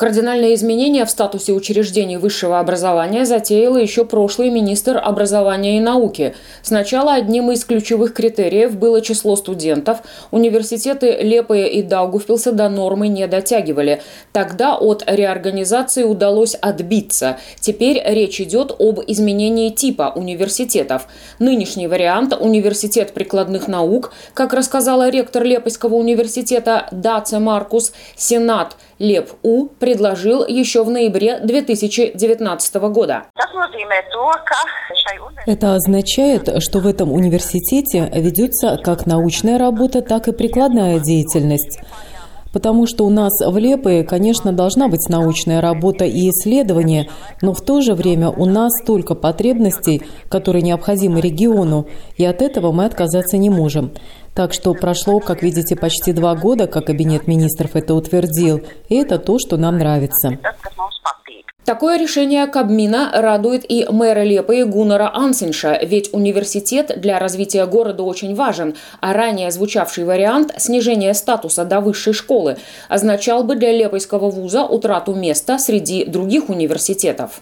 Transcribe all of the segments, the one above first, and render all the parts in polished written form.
Кардинальные изменения в статусе учреждений высшего образования затеял еще прошлый министр образования и науки. Сначала одним из ключевых критериев было число студентов. Университеты Лепое и Даугавпилса до нормы не дотягивали. Тогда от реорганизации удалось отбиться. Теперь речь идет об изменении типа университетов. Нынешний вариант – университет прикладных наук, как рассказала ректор Лепойского университета Даце Маркус, Сенат ЛепУ предложил еще в ноябре 2019 года. Это означает, что в этом университете ведется как научная работа, так и прикладная деятельность. Потому что у нас в Лепое, конечно, должна быть научная работа и исследования, но в то же время у нас столько потребностей, которые необходимы региону, и от этого мы отказаться не можем. Так что прошло, как видите, почти 2 года, как кабинет министров это утвердил, и это то, что нам нравится. Такое решение Кабмина радует и мэра Лепое Гуннара Ансенша, ведь университет для развития города очень важен, а ранее звучавший вариант снижения статуса до высшей школы означал бы для Лепойского вуза утрату места среди других университетов.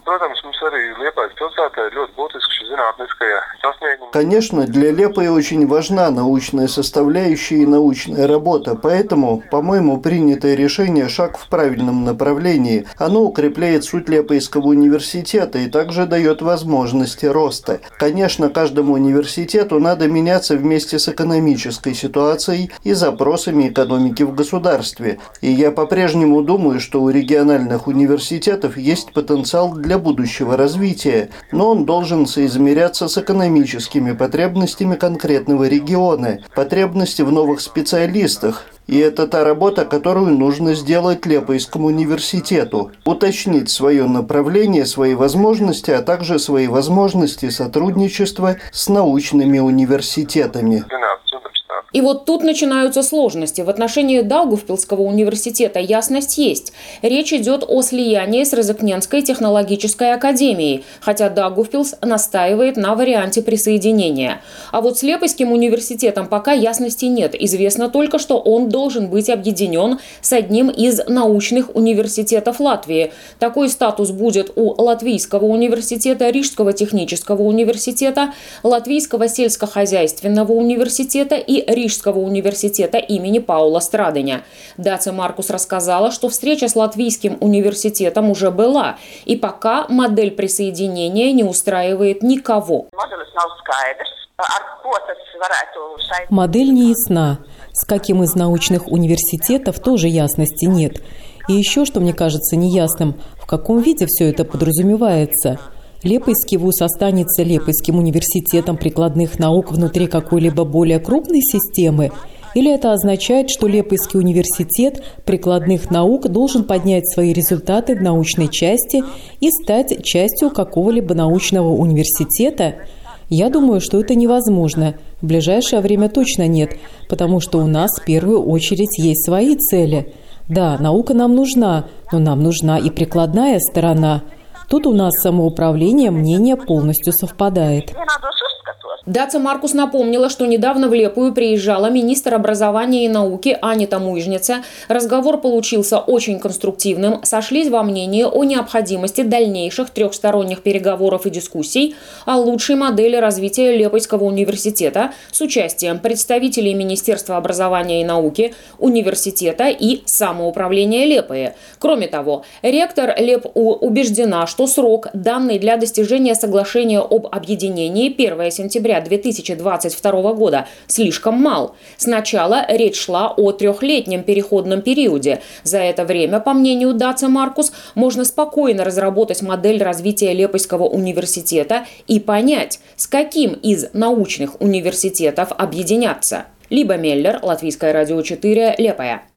Конечно, для Лепое очень важна научная составляющая и научная работа, поэтому, по-моему, принятое решение – шаг в правильном направлении. Оно укрепляет суть Лепойского университета и также дает возможности роста. Конечно, каждому университету надо меняться вместе с экономической ситуацией и запросами экономики в государстве. И я по-прежнему думаю, что у региональных университетов есть потенциал для будущего развития, но он должен соизмеряться с экономическими потребностями конкретного региона, потребности в новых специалистах. И это та работа, которую нужно сделать Лепойскому университету. Уточнить свое направление, свои возможности, а также свои возможности сотрудничества с научными университетами. И вот тут начинаются сложности. В отношении Даугавпилсского университета ясность есть. Речь идет о слиянии с Розыкненской технологической академией, хотя Даугавпилс настаивает на варианте присоединения. А вот с Лепойским университетом пока ясности нет. Известно только, что он должен быть объединен с одним из научных университетов Латвии. Такой статус будет у Латвийского университета, Рижского технического университета, Латвийского сельскохозяйственного университета и Рижского университета имени Паула Страдыня. Даце Маркус рассказала, что встреча с Латвийским университетом уже была, и пока модель присоединения не устраивает никого. Модель не ясна. С каким из научных университетов тоже ясности нет. И еще, что мне кажется неясным, в каком виде все это подразумевается. Лепойский вуз останется Лепойским университетом прикладных наук внутри какой-либо более крупной системы? Или это означает, что Лепойский университет прикладных наук должен поднять свои результаты в научной части и стать частью какого-либо научного университета? Я думаю, что это невозможно. В ближайшее время точно нет, потому что у нас в первую очередь есть свои цели. Да, наука нам нужна, но нам нужна и прикладная сторона. Тут у нас самоуправление мнение полностью совпадает. Даце Маркус напомнила, что недавно в Лепую приезжала министр образования и науки Анита Муижница. Разговор получился очень конструктивным. Сошлись во мнении о необходимости дальнейших трехсторонних переговоров и дискуссий о лучшей модели развития Лепойского университета с участием представителей Министерства образования и науки, университета и самоуправления Лепое. Кроме того, ректор ЛепУ убеждена, что срок, данный для достижения соглашения об объединении 1 сентября 2022 года, слишком мал. Сначала речь шла о 3-летнем переходном периоде. За это время, по мнению Даце Маркус, можно спокойно разработать модель развития Лепойского университета и понять, с каким из научных университетов объединяться. Либа Меллер, Латвийское радио 4, Лепое.